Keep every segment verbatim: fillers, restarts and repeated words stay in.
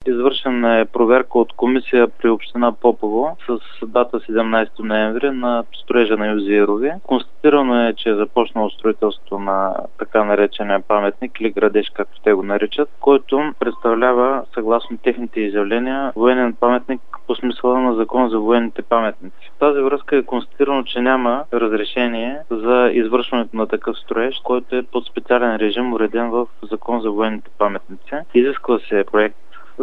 Извършена е проверка от комисия при община Попово с дата седемнайсети ноември на строежа на Юзеирови. Констатирано е, че е започнало строителството на така наречения паметник или градеж, както те го наричат, който представлява, съгласно техните изявления, военен паметник по смисъла на Закон за военните паметници. В тази връзка е констатирано, че няма разрешение за извършването на такъв строеж, който е под специален режим, уреден в Закон за военните паметници. Изисква се проект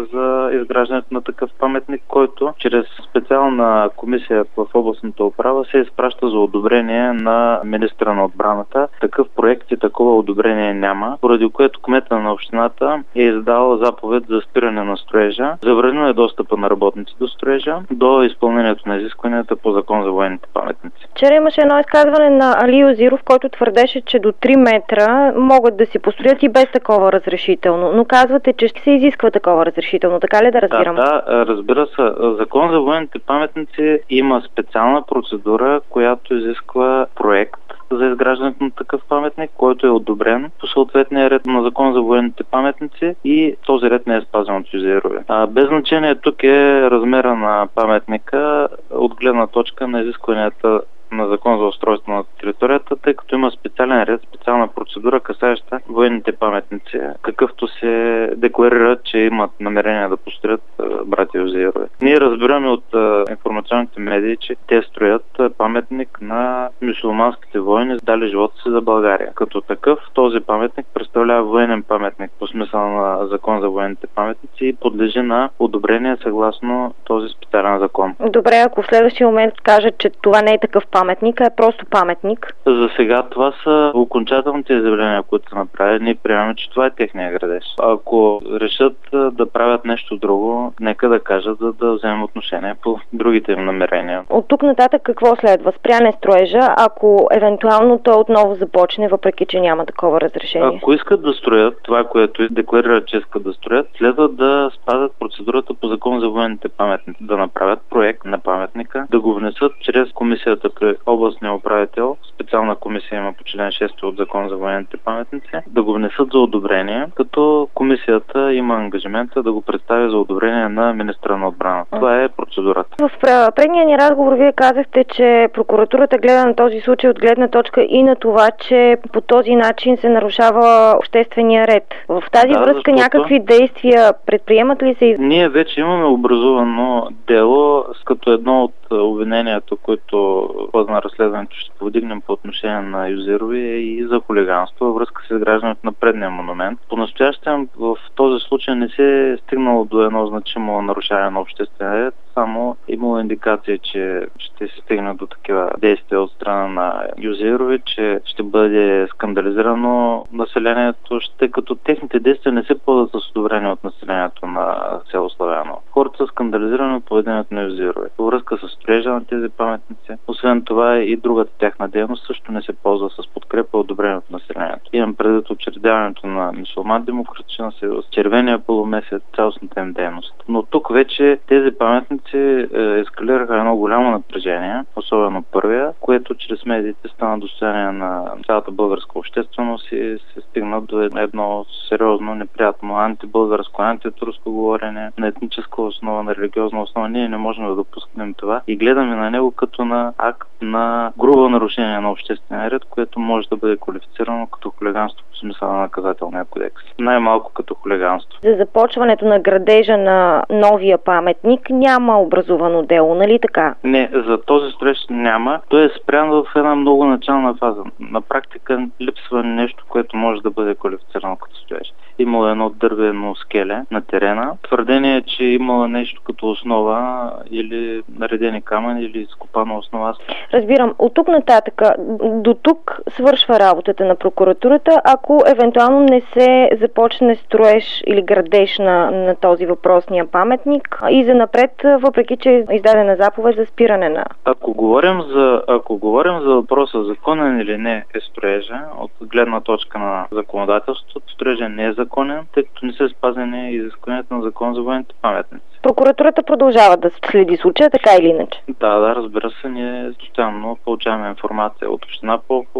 за изграждането на такъв паметник, който чрез специална комисия в областната управа се изпраща за одобрение на министра на отбраната. Такъв проект и такова одобрение няма, поради което кмета на общината е издал заповед за спиране на строежа. Забранено е достъпа на работници до строежа до изпълнението на изискванията по Закон за военните паметници. Вчера имаше едно изказване на Али Юзеиров, който твърдеше, че до три метра могат да си построят и без такова разрешително, но казвате, че ще се изисква такова разрешително. Така ли да разбирам? Да, да, разбира се. Закон за военните паметници има специална процедура, която изисква проект за изграждането на такъв паметник, който е одобрен по съответния ред на Закон за военните паметници и този ред не е спазен от Юзеирови. А без значение тук е размера на паметника от гледна точка на изискванията на Закон за устройство на територията, тъй като има специален ред, специална процедура, касаеща военните паметници, какъвто се декларира, че имат намерение да построят братя Юзеирови. Ние разбираме от информационните медии, че те строят паметник на мюсюлманските воини, дали живота си за България. Като такъв, този паметник представлява военен паметник по смисъл на Закон за военните паметници и подлежи на одобрение съгласно този специален закон. Добре, ако в следващия момент кажат, че това не е такъв паметник, а е просто паметник. За сега това са окончателните изявления, които са направили. Ние приемаме, че това е техния градеж. Ако решат да правят нещо друго, нека да кажат, да, да вземем отношение по другите им намерения. От тук нататък какво следва? Спряне строежа, ако евентуално той отново започне, въпреки че няма такова разрешение? Ако искат да строят това, което декларират, че искат да строят, следва да спазят процедурата по Закон за военните паметници, да направят проект на паметника, да го внесат чрез комисията при областния управител, специална комисия има по член шести от Закон за военните паметници, да го внесат за одобрение, като комисията има ангажимента да го представи за одобрение на министра на отбраната. Това е процедурата. В предния ни разговор вие казахте, че прокуратурата гледа на този случай от гледна точка и на това, че по този начин се нарушава обществения ред. В тази да, връзка защото... някакви действия предприемат ли се? Ние вече имаме образувано дело, като едно от обвинението, които ход на разследването ще повдигнем по отношение на Юзеирови е и за хулиганство във връзка с изграждането на предния монумент. По-настоящем в този случай не се е стигнало до едно значимо нарушаване на обществения ред, само имало индикация, че ще се стигне до такива действия от страна на Юзеирови, че ще бъде скандализирано населението, тъй като техните действия не се ползват с одобрение от населението на село Славяново. Хората са скандализирани от поведението на Юзеирови. Във връзка с строежа на тези паметници, освен това и другата тяхна дейност също не се ползва с подкрепа и одобрение от населението. Имам предвид учредяването на Мюсюлман демократичен съюз, червения полумесец, цялостната им дейност. Но тук вече тези паметници е, ескалираха едно голямо напрежение, особено първия, което чрез медиите стана достояние на цялата българска общественост и се стигна до едно сериозно, неприятно антибългарско, антитурско говорене на етническа основа, на религиозна основа. Ние не можем да допускнем това и гледаме на него като на акт на грубо нарушение на обществения ред, което може да бъде квалифицирано като хулиганство по смисъла на наказателния кодекс. Най-малко като хулиганство. За започването на градежа на новия паметник няма образувано дело, нали така? Не, за този строеж няма. Той е спрян в една много начална фаза. На практика липсва нещо, което може да бъде квалифицирано като строеж. Имало едно дървено скеле на терена. Твърдение е, че имало нещо като основа или наредени камъни или изкопана основа. Разбирам. От тук нататък, до тук свършва работата на прокуратурата, ако евентуално не се започне строеж или градеж на, на този въпросния паметник и за напред, въпреки че е издадена заповед за спиране на... Ако говорим за, ако говорим за въпроса законен или не е строежа, от гледна точка на законодателството, строежа не е законен, тъй като не са спазени изискванията на Закон за военните паметници. Прокуратурата продължава да следи случая, така или иначе? Да, да, разбира се, ние постоянно получаваме информация от община Попово, от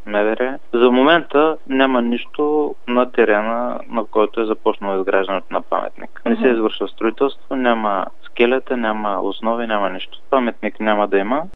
МВР. За момента няма нищо на терена, на който е започнало изграждането на паметник. Не се извършва строителство, няма скелета, няма основи, няма нищо. Паметник няма да има.